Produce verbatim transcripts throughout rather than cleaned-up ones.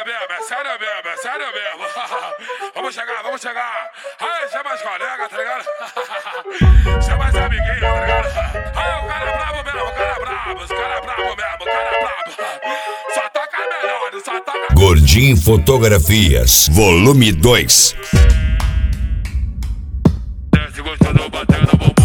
sério mesmo, é sério mesmo, é sério mesmo. Vamos chegar, vamos chegar. Aí, chama as colegas, tá ligado? Chama as amiguinhas, tá ligado? Aí, o cara é brabo mesmo, o cara é brabo, os cara é brabo mesmo, o cara é brabo. Só toca melhor, só toca... Gordinho Fotografias, volume dois. Desce gostando, batendo no bumbum.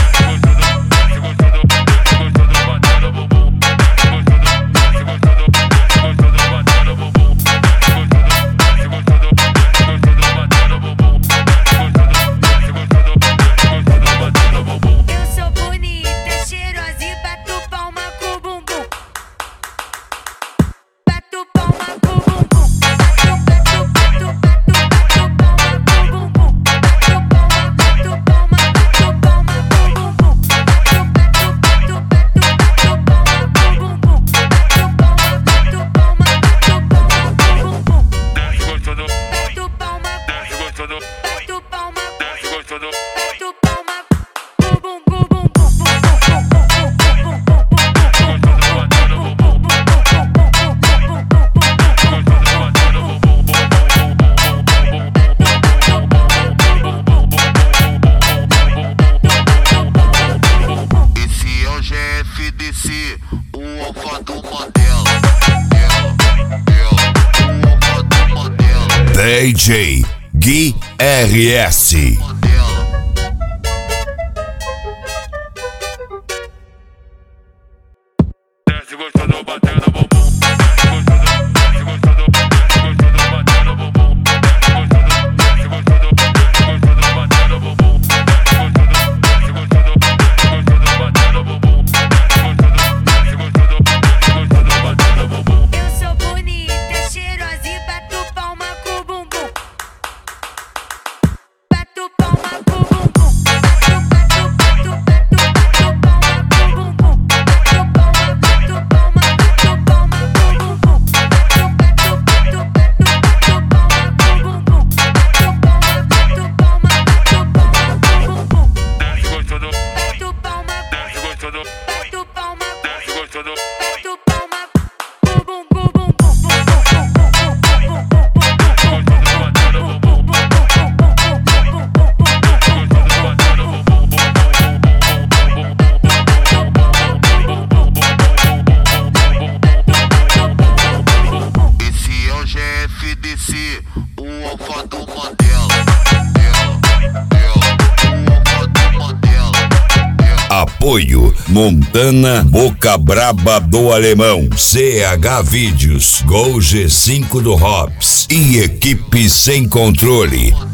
D J Gui R S. Desce gostando, batendo no bumbum. Apoio Montana, Boca Braba do Alemão, C H Vídeos, Gol G cinco do Hobbs e Equipe Sem Controle.